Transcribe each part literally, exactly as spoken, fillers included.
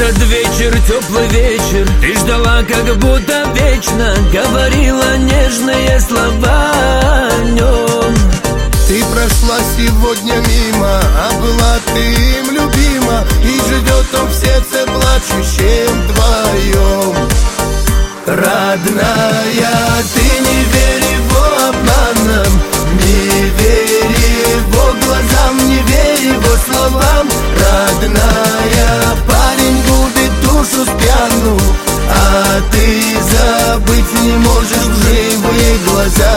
Этот вечер, теплый вечер, ты ждала как будто вечно, говорила нежные слова о нем. Ты прошла сегодня мимо, а была ты им любима, и живет он в сердце плачущем вдвоем. Родная, ты не верь его обманам, не верь его глазам, не верь его словам. Родная, парень губит душу спьяну, а ты забыть не можешь лживые глаза.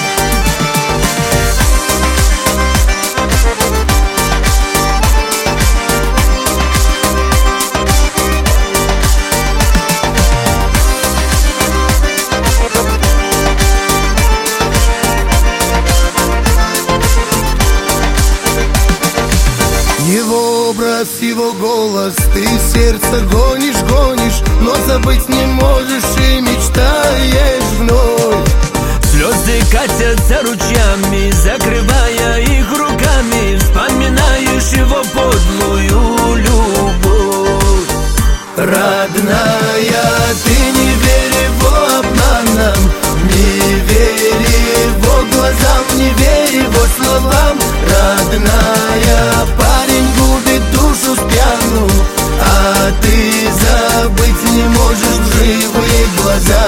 Его образ, его голос, ты сердце гонишь, гонишь, но забыть не можешь и мечтаешь вновь. Слезы катятся ручьями, закрывая их руками, вспоминаешь его подлую любовь. Родная, ты не верь его обманам, не верь его глазам, не верь его словам. Родная, парень губит душу спьяну, а ты забыть не можешь лживые глаза.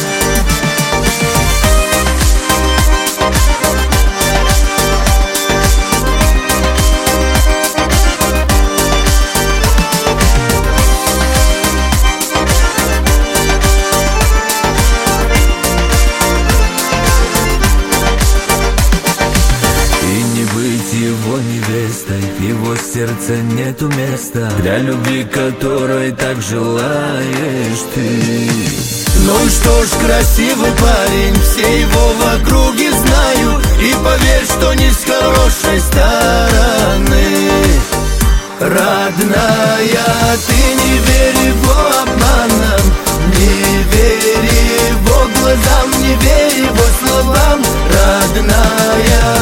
Его невестой, в его сердце нету места для любви, которой так желаешь ты. Ну и что ж, красивый парень, все его в округе знают, и поверь, что не с хорошей стороны. Родная, ты не верь его обманам, не верь его глазам, не верь его словам. Родная,